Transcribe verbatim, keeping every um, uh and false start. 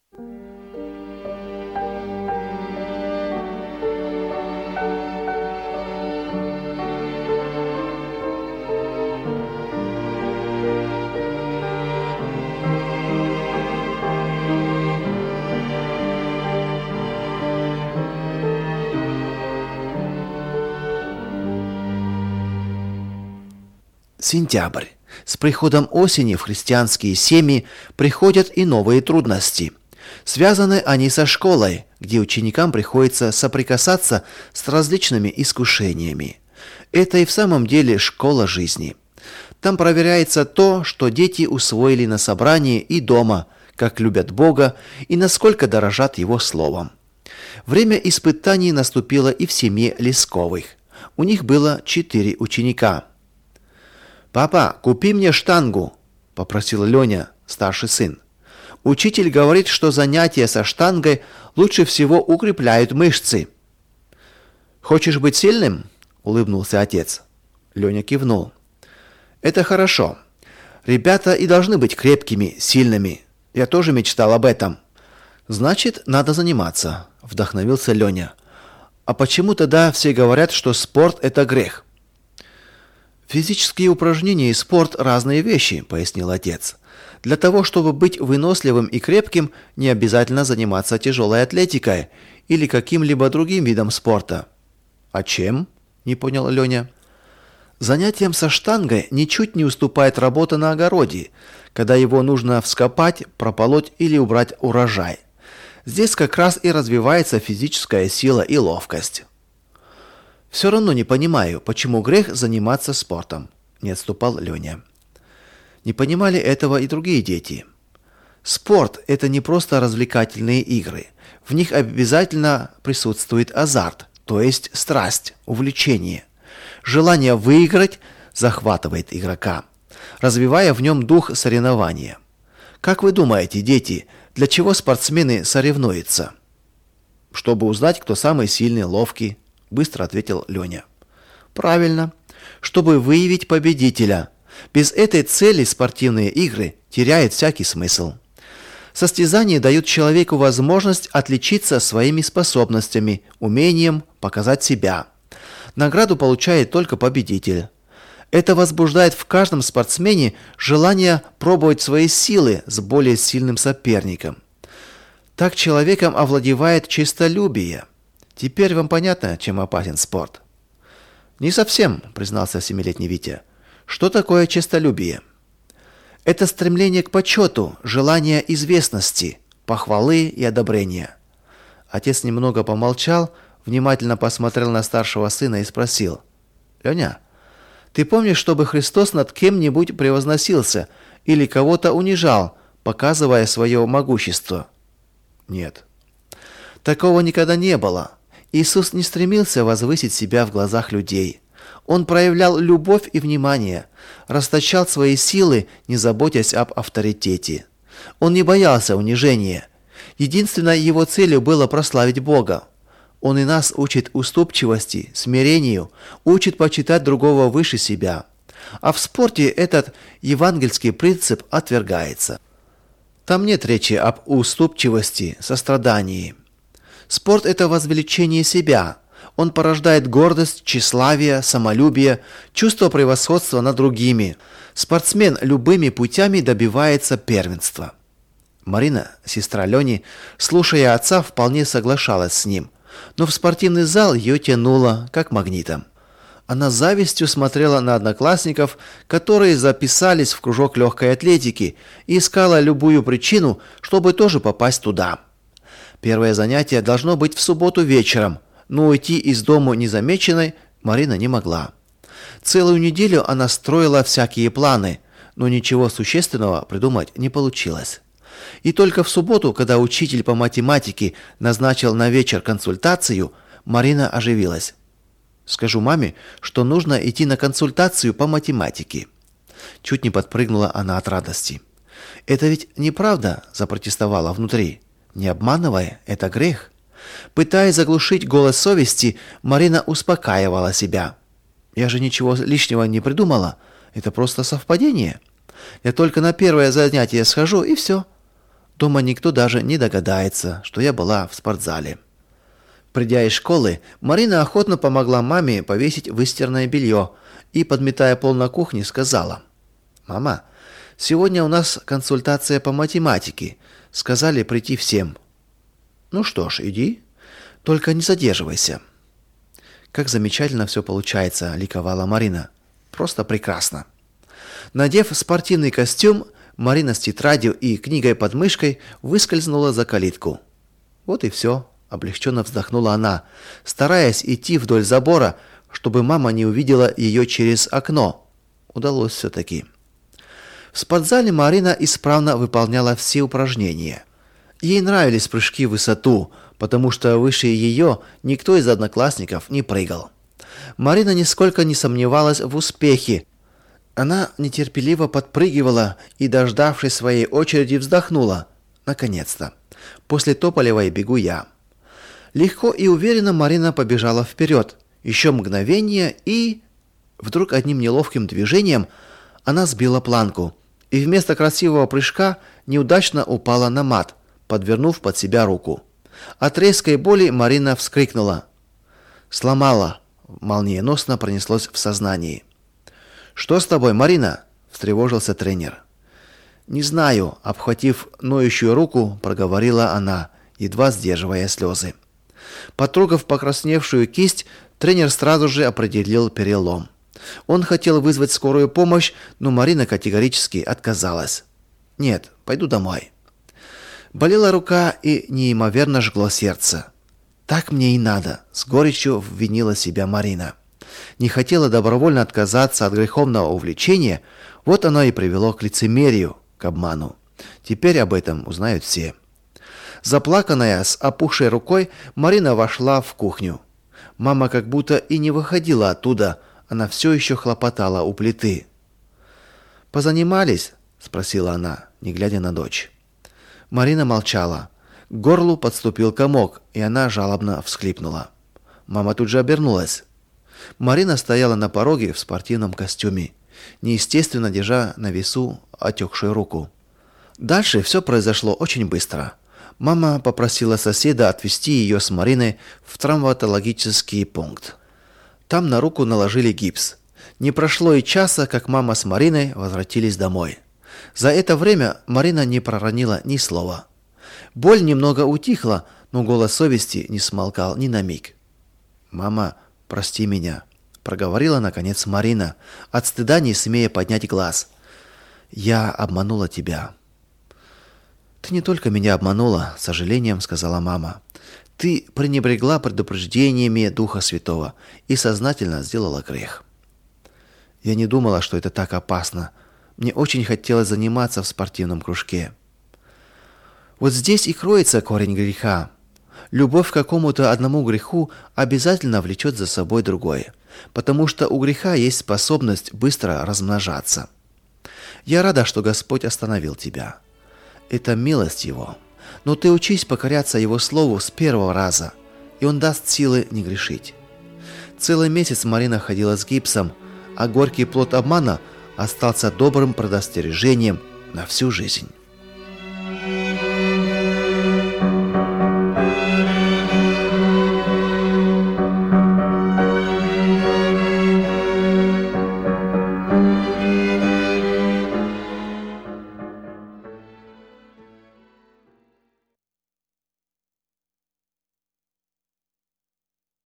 Сентябрь. С приходом осени в христианские семьи приходят и новые трудности. Связаны они со школой, где ученикам приходится соприкасаться с различными искушениями. Это и в самом деле школа жизни. Там проверяется то, что дети усвоили на собрании и дома, как любят Бога и насколько дорожат Его Словом. Время испытаний наступило и в семье Лесковых. У них было четыре ученика. «Папа, купи мне штангу», – попросил Леня, старший сын. «Учитель говорит, что занятия со штангой лучше всего укрепляют мышцы». «Хочешь быть сильным?» – улыбнулся отец. Леня кивнул. «Это хорошо. Ребята и должны быть крепкими, сильными. Я тоже мечтал об этом». «Значит, надо заниматься», – вдохновился Леня. «А почему тогда все говорят, что спорт – это грех?» «Физические упражнения и спорт – разные вещи», – пояснил отец. «Для того, чтобы быть выносливым и крепким, не обязательно заниматься тяжелой атлетикой или каким-либо другим видом спорта». «А чем?» – не понял Леня. «Занятиям со штангой ничуть не уступает работа на огороде, когда его нужно вскопать, прополоть или убрать урожай. Здесь как раз и развивается физическая сила и ловкость». «Все равно не понимаю, почему грех заниматься спортом», – не отступал Леня. Не понимали этого и другие дети. Спорт – это не просто развлекательные игры. В них обязательно присутствует азарт, то есть страсть, увлечение. Желание выиграть захватывает игрока, развивая в нем дух соревнования. Как вы думаете, дети, для чего спортсмены соревнуются? «Чтобы узнать, кто самый сильный, ловкий», – быстро ответил Леня. «Правильно. Чтобы выявить победителя. Без этой цели спортивные игры теряют всякий смысл. Состязания дают человеку возможность отличиться своими способностями, умением показать себя. Награду получает только победитель. Это возбуждает в каждом спортсмене желание пробовать свои силы с более сильным соперником. Так человеком овладевает честолюбие. Теперь вам понятно, чем опасен спорт?» «Не совсем», – признался семилетний Витя. «Что такое честолюбие?» «Это стремление к почету, желание известности, похвалы и одобрения». Отец немного помолчал, внимательно посмотрел на старшего сына и спросил: «Леня, ты помнишь, чтобы Христос над кем-нибудь превозносился или кого-то унижал, показывая свое могущество?» «Нет». «Такого никогда не было. Иисус не стремился возвысить себя в глазах людей. Он проявлял любовь и внимание, расточал свои силы, не заботясь об авторитете. Он не боялся унижения. Единственной его целью было прославить Бога. Он и нас учит уступчивости, смирению, учит почитать другого выше себя. А в спорте этот евангельский принцип отвергается. Там нет речи об уступчивости, сострадании. Спорт – это возвеличение себя. Он порождает гордость, тщеславие, самолюбие, чувство превосходства над другими. Спортсмен любыми путями добивается первенства. Марина, сестра Лени, слушая отца, вполне соглашалась с ним. Но в спортивный зал ее тянуло, как магнитом. Она с завистью смотрела на одноклассников, которые записались в кружок легкой атлетики, и искала любую причину, чтобы тоже попасть туда. Первое занятие должно быть в субботу вечером, но уйти из дома незамеченной Марина не могла. Целую неделю она строила всякие планы, но ничего существенного придумать не получилось. И только в субботу, когда учитель по математике назначил на вечер консультацию, Марина оживилась. «Скажу маме, что нужно идти на консультацию по математике». Чуть не подпрыгнула она от радости. «Это ведь неправда», – запротестовала внутри. «Не обманывай, это грех». Пытаясь заглушить голос совести, Марина успокаивала себя. «Я же ничего лишнего не придумала. Это просто совпадение. Я только на первое занятие схожу, и все». Дома никто даже не догадается, что я была в спортзале. Придя из школы, Марина охотно помогла маме повесить выстиранное белье и, подметая пол на кухне, сказала: «Мама, сегодня у нас консультация по математике. Сказали прийти всем». «Ну что ж, иди. Только не задерживайся». «Как замечательно все получается», — ликовала Марина. «Просто прекрасно». Надев спортивный костюм, Марина с тетрадью и книгой под мышкой выскользнула за калитку. «Вот и все», — облегченно вздохнула она, стараясь идти вдоль забора, чтобы мама не увидела ее через окно. Удалось все-таки. В спортзале Марина исправно выполняла все упражнения. Ей нравились прыжки в высоту, потому что выше ее никто из одноклассников не прыгал. Марина нисколько не сомневалась в успехе. Она нетерпеливо подпрыгивала и, дождавшись своей очереди, вздохнула. Наконец-то. После Тополевой бегу я. Легко и уверенно Марина побежала вперед. Еще мгновение и... Вдруг одним неловким движением она сбила планку и вместо красивого прыжка неудачно упала на мат, подвернув под себя руку. От резкой боли Марина вскрикнула. «Сломала!» — молниеносно пронеслось в сознании. «Что с тобой, Марина?» — встревожился тренер. «Не знаю», — обхватив ноющую руку, проговорила она, едва сдерживая слезы. Потрогав покрасневшую кисть, тренер сразу же определил перелом. Он хотел вызвать скорую помощь, но Марина категорически отказалась. «Нет, пойду домой». Болела рука и неимоверно жгло сердце. «Так мне и надо», — с горечью винила себя Марина. Не хотела добровольно отказаться от греховного увлечения, вот оно и привело к лицемерию, к обману. Теперь об этом узнают все. Заплаканная, с опухшей рукой, Марина вошла в кухню. Мама как будто и не выходила оттуда, она все еще хлопотала у плиты. «Позанимались?» — спросила она, не глядя на дочь. Марина молчала. К горлу подступил комок, и она жалобно всхлипнула. Мама тут же обернулась. Марина стояла на пороге в спортивном костюме, неестественно держа на весу отекшую руку. Дальше все произошло очень быстро. Мама попросила соседа отвезти ее с Мариной в травматологический пункт. Там на руку наложили гипс. Не прошло и часа, как мама с Мариной возвратились домой. За это время Марина не проронила ни слова. Боль немного утихла, но голос совести не смолкал ни на миг. «Мама, прости меня», — проговорила наконец Марина, от стыда не смея поднять глаз. «Я обманула тебя». «Ты не только меня обманула», — с сожалением сказала мама. «Ты пренебрегла предупреждениями Духа Святого и сознательно сделала грех». «Я не думала, что это так опасно. Мне очень хотелось заниматься в спортивном кружке». Вот здесь и кроется корень греха. Любовь к какому-то одному греху обязательно влечет за собой другое, потому что у греха есть способность быстро размножаться. Я рада, что Господь остановил тебя. Это милость Его. Но ты учись покоряться Его Слову с первого раза, и Он даст силы не грешить. Целый месяц Марина ходила с гипсом, а горький плод обмана остался добрым предостережением на всю жизнь.